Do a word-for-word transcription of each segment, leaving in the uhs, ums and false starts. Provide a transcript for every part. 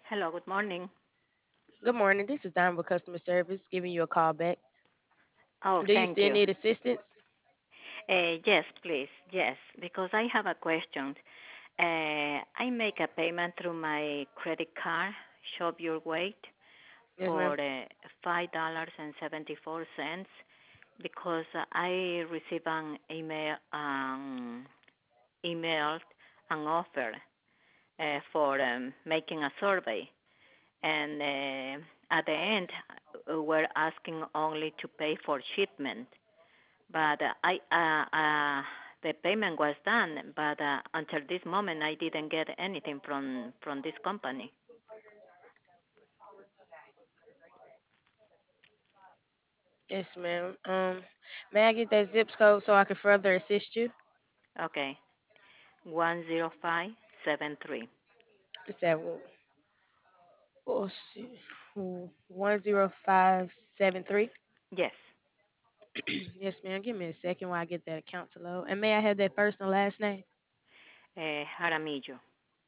Hello, good morning. Good morning. This is Don with customer service giving you a call back. Oh, Do you thank still you. need assistance? Uh, yes, please. Yes, because I have a question. Uh, I make a payment through my credit card, Shop Your Weight, Yes, ma'am. for uh, five dollars and seventy-four cents because I received an email, um, emailed an offer uh, for um, making a survey. And uh, at the end, uh, we're asking only to pay for shipment. But uh, I uh, uh, the payment was done, but uh, until this moment I didn't get anything from from this company. Yes, ma'am. Um, may I get that zip code so I can further assist you? Okay, one zero five seven three. Is that one? Oh, shit. one zero five seven three? Yes, Yes, ma'am. Give me a second while I get that account to load. And may I have that first and last name? uh, Jaramillo.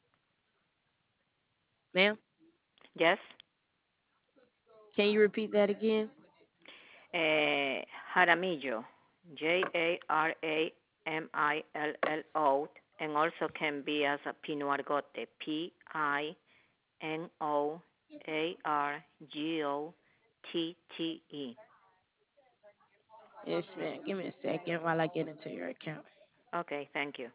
Ma'am, Yes, can you repeat that again? uh, Jaramillo. J A R A M I L L O, and also can be as a Pino Argote. P I N O A R G O T T E. Yes, ma'am. Give me a second while I get into your account. Okay, thank you.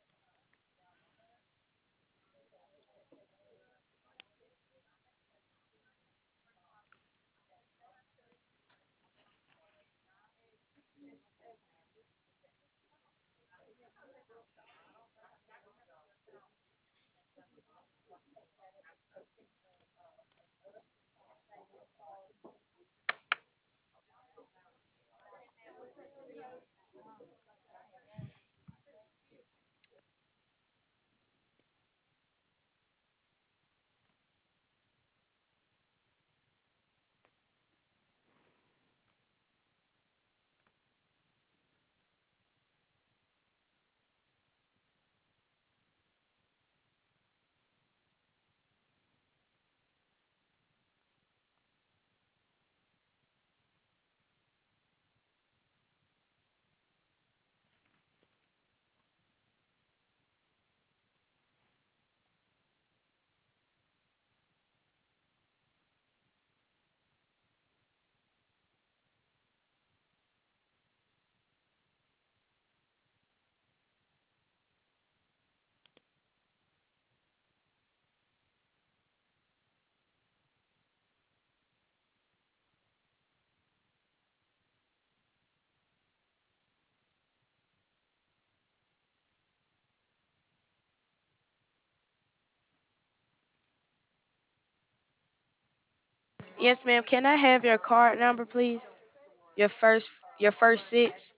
Yes, ma'am. Can I have your card number, please? Your first, your first six.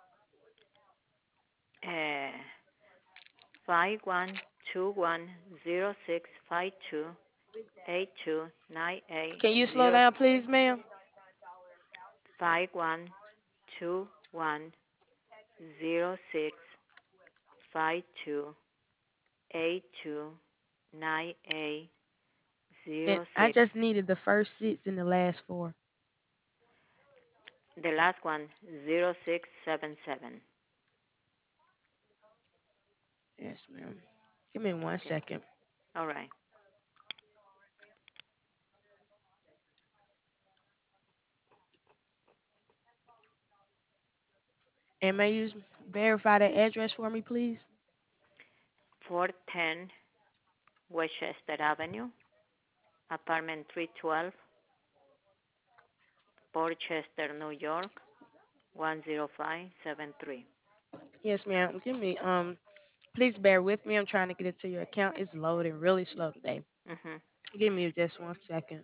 Uh, five one two one zero six five two eight two nine eight Can you slow zero down, please, ma'am? five one two one zero six five two eight two nine eight And zero I six. just needed the first six and the last four. The last one zero six seven seven. Yes, ma'am. Give me one Okay. second. All right. And may you verify the address for me, please? four ten Westchester Avenue, apartment three twelve, Portchester, New York one zero five seven three. Yes, ma'am. Give me um. Please bear with me. I'm trying to get into your account. It's loading really slow today. Mhm. Give me just one second.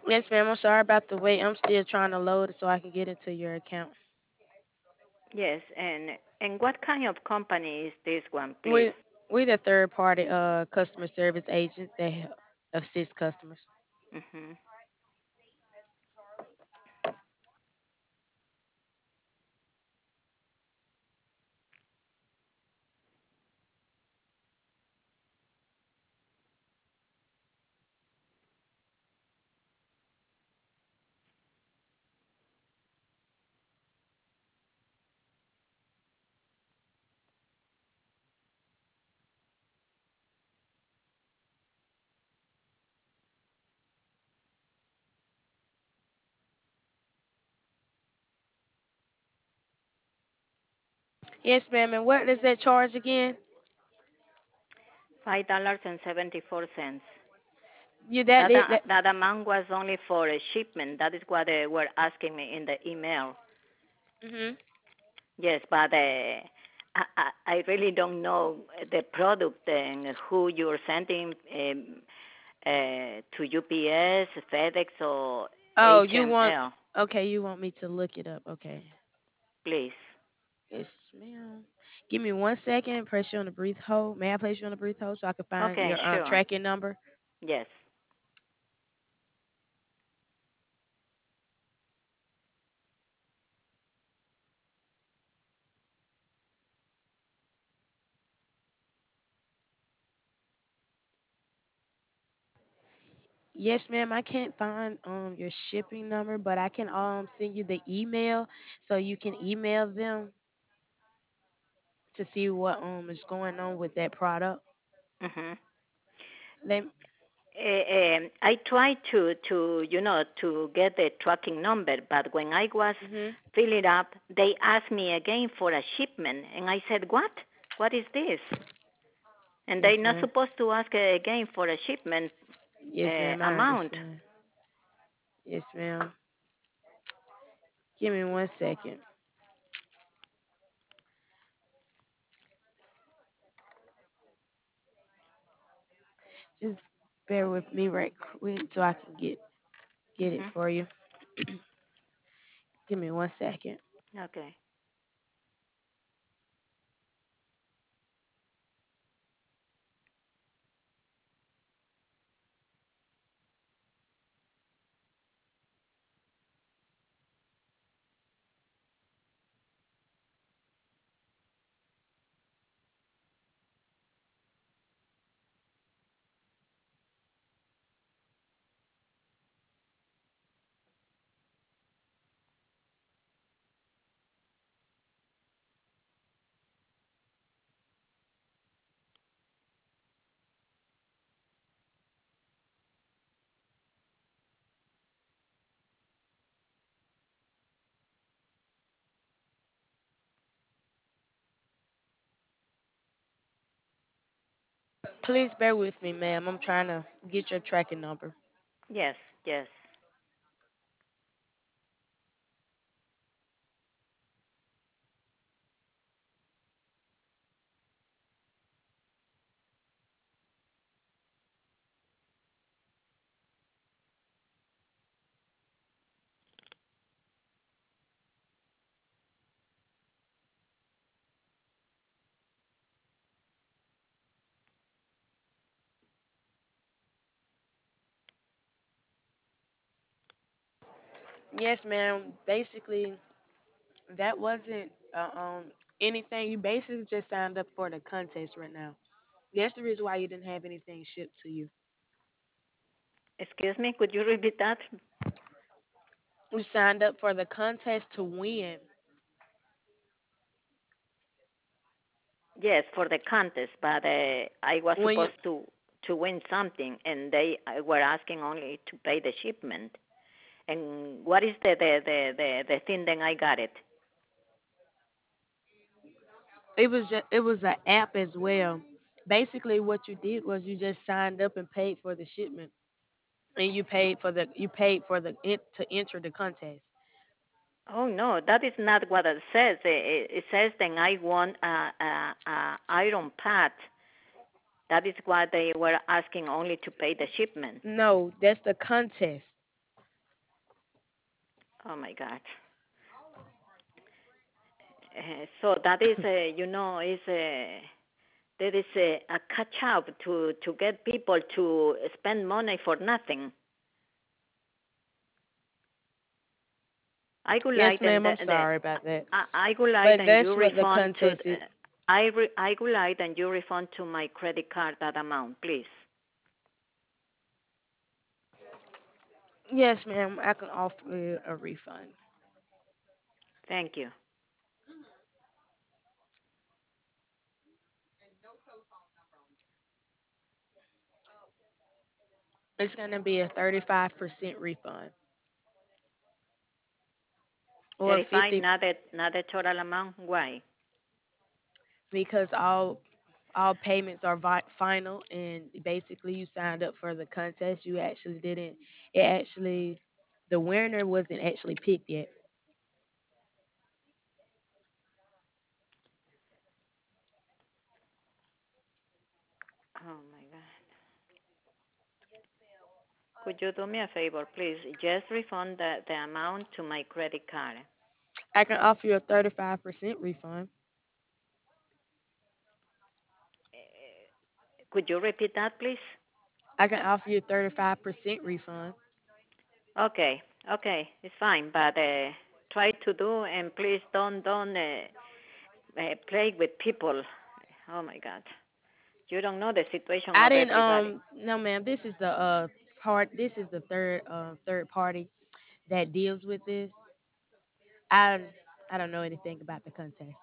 Yes, ma'am. I'm sorry about the wait. I'm still trying to load it so I can get into your account. Yes, and and what kind of company is this one, please? We we the third party uh customer service agent that help assist customers. Mhm. Yes, ma'am. And what is that charge again? Five dollars and seventy four cents. You that That it uh, that. that amount was only for a shipment. That is what they were asking me in the email. Mhm. Yes, but uh, I I I really don't know the product and who you're sending um, uh, to U P S, FedEx, or Oh, you want? H M L, Okay, you want me to look it up? Okay. please. Yes, ma'am. Give me one second. Press you on the brief hold. May I place you on the brief hold so I can find Okay, your um sure. tracking number? Yes. Yes, ma'am. I can't find um your shipping number, but I can um send you the email so you can email them to see what um is going on with that product. Mhm. Let Uh, um, I tried to to you know to get the tracking number, but when I was Mhm. filling up, they asked me again for a shipment, and I said, "What? What is this?" And Yes, they're not ma'am. supposed to ask again for a shipment Yes, uh, ma'am. I amount. understand. Yes, ma'am. Give me one second. Just bear with me right quick so I can get get it Mhm. for you. Give me one second. Okay. Please bear with me, ma'am. I'm trying to get your tracking number. Yes. Yes. Yes, ma'am. Basically, that wasn't uh, um anything. You basically just signed up for the contest right now. That's the reason why you didn't have anything shipped to you. Excuse me. Could you repeat that? You signed up for the contest to win. Yes, for the contest, but uh, I was When you supposed to to win something, and they uh, were asking only to pay the shipment. And what is the the the the, the thing? Then I got it. it was just it was an app as well. Basically, what you did was you just signed up and paid for the shipment, and you paid for the you paid for the it to enter the contest. Oh no, that is not what it says. It, it says then I want a, a, a iron pad. That is what they were asking only to pay the shipment. No, that's the contest. Oh my God. Uh, so that is, uh, you know, is a there is a, a catch up to to get people to spend money for nothing. I would Yes, like then ma'am. the, I'm the sorry about that. I, I would like But then you that's what the refund to contest is. I re, I would like then you refund to my credit card that amount, please. Yes, ma'am. I can offer you a refund. Thank you. It's gonna be a thirty-five percent refund or Thirty-five, fifty not the not the total amount. Why? because all all payments are vi- final, and basically you signed up for the contest. You actually didn't. It actually the winner wasn't actually picked yet. Oh my God. Could you do me a favor, please? Just refund the, the amount to my credit card. I can offer you a thirty-five percent refund. Could you repeat that, please? I can offer you a thirty-five percent refund Okay, okay, it's fine, but uh, try to do and please don't don't uh, uh, play with people. Oh my God, you don't know the situation I of didn't everybody. um no ma'am, this is the uh part this is the third uh third party that deals with this. I I don't know anything about the contest.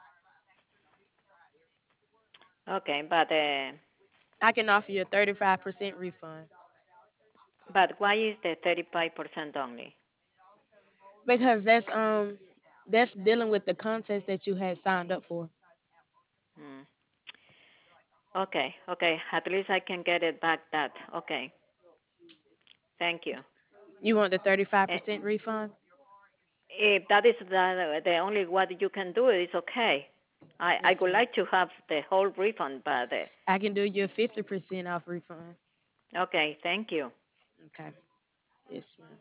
Okay, but uh, I can offer you a thirty-five percent refund but why is the thirty-five percent only? because that's um that's dealing with the contest that you had signed up for. Hmm. Okay, okay, at least I can get it back. That okay. Thank you. You want the thirty-five Uh, percent refund? if that is the the only what you can do, it's okay. I Yes, I would ma'am. like to have the whole refund, but uh, I can do you a fifty percent off refund. okay, thank you. Okay. Yes, ma'am.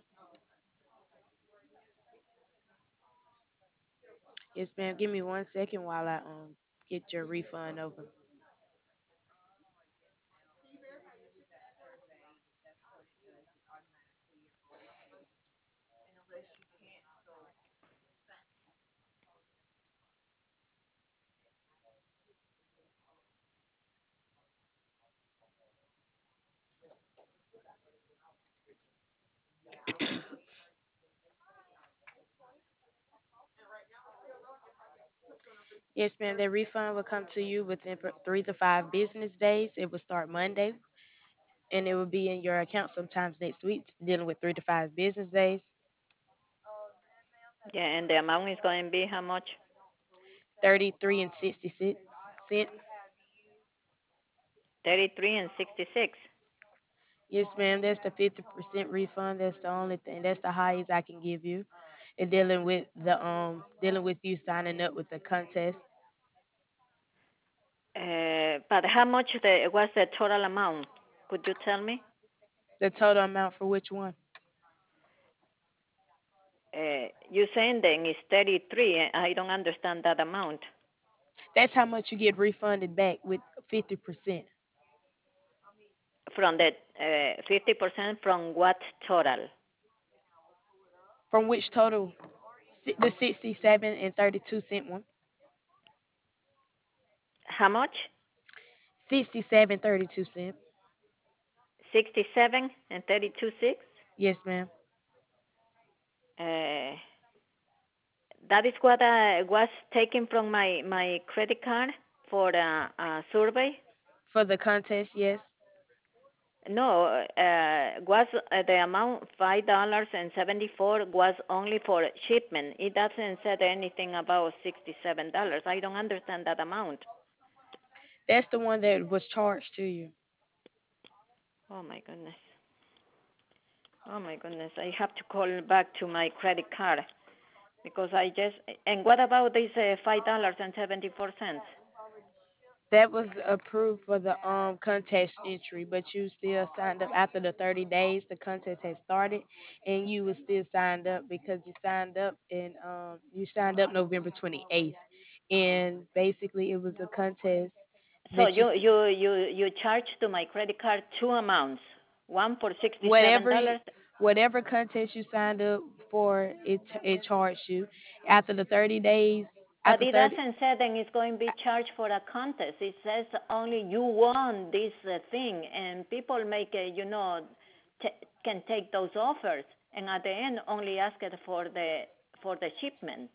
Yes, ma'am. Give me one second while I um get your refund over. Yes, ma'am. The refund will come to you within pr- three to five business days. It will start Monday, and it will be in your account sometimes next week, dealing with three to five business days. Yeah, and the amount is going to be how much? Thirty-three and sixty-six cent. thirty-three and sixty-six. Yes, ma'am. That's the fifty percent refund. That's the only thing. That's the highest I can give you. And dealing with the um dealing with you signing up with the contest. Uh, but how much the, was the total amount? Could you tell me? The total amount for which one? Uh, you saying then is thirty-three. I don't understand that amount. That's how much you get refunded back with fifty percent. From the uh, fifty percent from what total? From which total? Si- The sixty-seven and thirty-two cent one. How much? Sixty-seven thirty-two cent. sixty-seven and thirty-two six. Yes, ma'am. Uh, that is what I was taken from my my credit card for the uh, survey. For the contest, yes. No, uh, was uh, the amount five dollars and seventy four was only for shipment. It doesn't say anything about sixty seven dollars. I don't understand that amount. That's the one that was charged to you. Oh my goodness. Oh my goodness. I have to call back to my credit card because I just. And what about this uh, five dollars and seventy four cents? That was approved for the um contest entry, but you still signed up after the thirty days. The contest had started, and you was still signed up because you signed up and um you signed up November twenty eighth, and basically it was a contest So that you you you you you charge to my credit card two amounts, one for sixty-seven whatever you- dollars. whatever contest you signed up for, it it charged you after the thirty days. But After it thirty, doesn't say that it's going to be charged for a contest. It says only you won this uh, thing, and people make uh, you know t- can take those offers, and at the end only ask it for the for the shipment.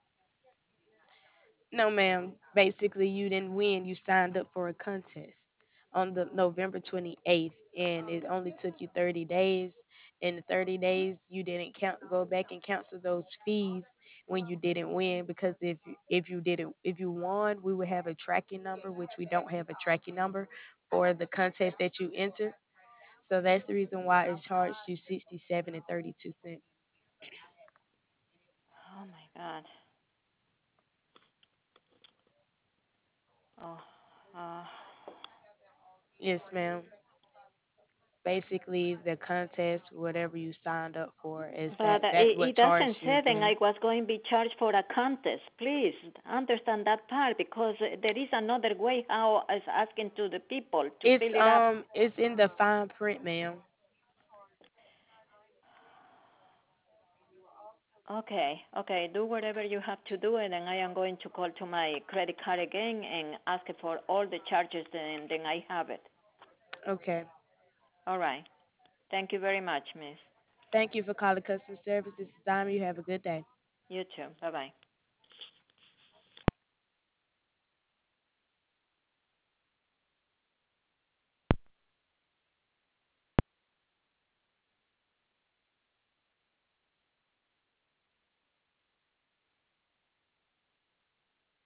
no, ma'am. Basically, you didn't win. You signed up for a contest on the November twenty-eighth, and it only took you thirty days. In the thirty days, you didn't count, go back and cancel those fees when you didn't win, because if you- if you didn't if you won, we would have a tracking number, which we don't have a tracking number for the contest that you entered. So that's the reason why it charged you sixty-seven and thirty-two cents. Oh my God. Oh. Uh, Yes, ma'am. Basically, the contest, whatever you signed up for, is but that uh, that it, what it doesn't charged you say that again. I was going to be charged for a contest. Please understand that part because there is another way how is asking to the people to It's fill it up. um it's in the fine print, ma'am. Okay, okay, do whatever you have to do, and then I am going to call to my credit card again and ask for all the charges, and then I have it. Okay. All right. Thank you very much, Miss. Thank you for calling customer service. This is Dime. You have a good day. You too. Bye bye.